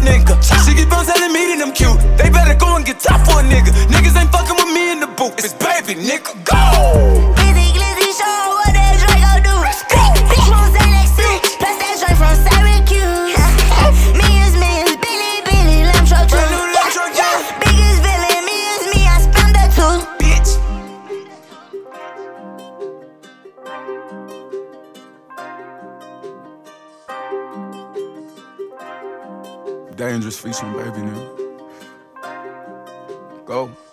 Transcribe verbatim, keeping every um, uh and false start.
nigga. She keep on telling me that I'm cute. They better go and get top for a nigga. Niggas ain't fucking with me in the booth. It's baby, nigga, go! Glizzy, glizzy, show what that Draco do. Big moves and X two, plus that joint from Syracuse. Millions, millions, Billy, Billy, lamb truck too. Biggest villain, me is me, I spam that too. Bitch. Dangerous featuring baby, nigga. Go.